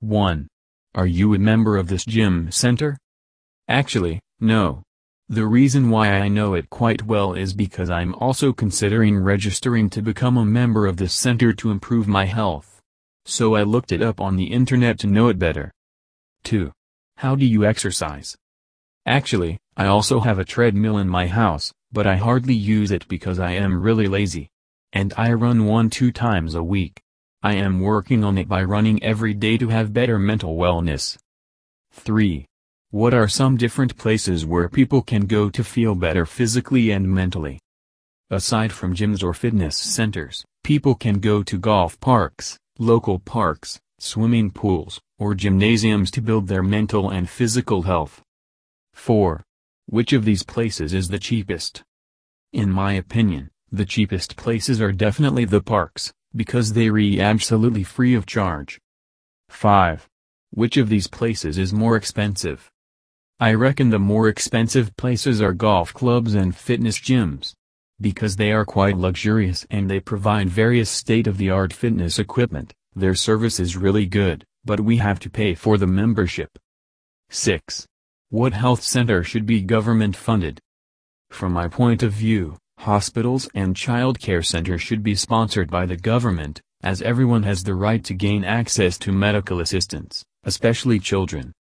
1. Are you a member of this gym center? Actually, no. The reason why I know it quite well is because I'm also considering registering to become a member of this center to improve my health. So I looked it up on the internet to know it better. 2. How do you exercise? Actually, I also have a treadmill in my house, but I hardly use it because I am really lazy. And I run 1-2 times a week. I am working on it by running every day to have better mental wellness. 3. What are some different places where people can go to feel better physically and mentally? Aside from gyms or fitness centers, people can go to golf parks, local parks, swimming pools, or gymnasiums to build their mental and physical health. 4. Which of these places is the cheapest? In my opinion, the cheapest places are definitely the parks, because they are absolutely free of charge. 5. Which of these places is more expensive? I reckon the more expensive places are golf clubs and fitness gyms. Because they are quite luxurious and they provide various state-of-the-art fitness equipment, their service is really good, but we have to pay for the membership. 6. What health center should be government funded? From my point of view, hospitals and child care centers should be sponsored by the government, as everyone has the right to gain access to medical assistance, especially children.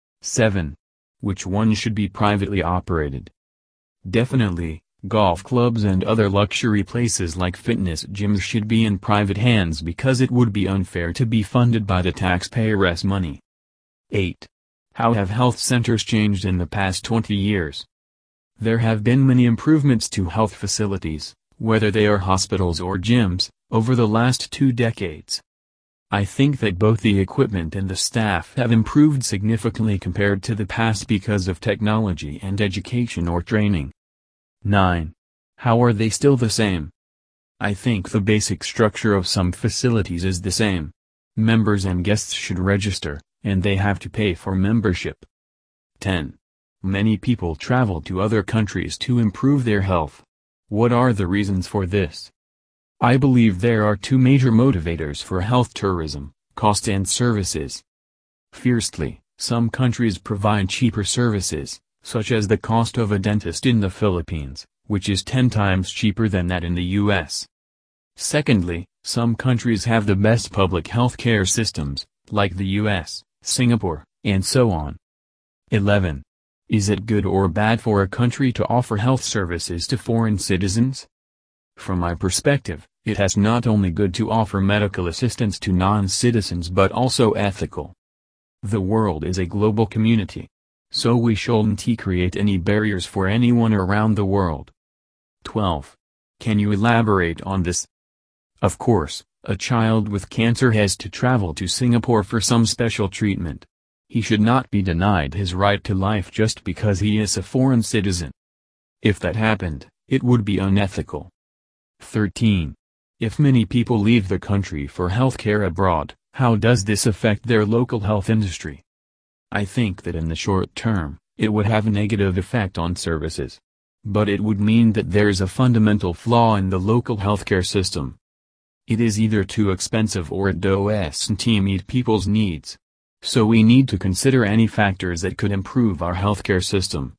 7. Which one should be privately operated? Definitely, golf clubs and other luxury places like fitness gyms should be in private hands because it would be unfair to be funded by the taxpayers' money. 8. How have health centers changed in the past 20 years? There have been many improvements to health facilities, whether they are hospitals or gyms, over the last 2 decades. I think that both the equipment and the staff have improved significantly compared to the past because of technology and education or training. 9. How are they still the same? I think the basic structure of some facilities is the same. Members and guests should register, and they have to pay for membership. 10. Many people travel to other countries to improve their health. What are the reasons for this? I believe there are 2 major motivators for health tourism, cost and services. Firstly, some countries provide cheaper services, such as the cost of a dentist in the Philippines, which is 10 times cheaper than that in the US. Secondly, some countries have the best public health care systems, like the US, Singapore, and so on. 11. Is it good or bad for a country to offer health services to foreign citizens? From my perspective, it has not only good to offer medical assistance to non-citizens but also ethical. The world is a global community. So we shouldn't create any barriers for anyone around the world. 12. Can you elaborate on this? Of course, a child with cancer has to travel to Singapore for some special treatment. He should not be denied his right to life just because he is a foreign citizen. If that happened, it would be unethical. 13. If many people leave the country for healthcare abroad, how does this affect their local health industry? I think that in the short term, it would have a negative effect on services. But it would mean that there is a fundamental flaw in the local healthcare system. It is either too expensive or it doesn't meet people's needs. So we need to consider any factors that could improve our healthcare system.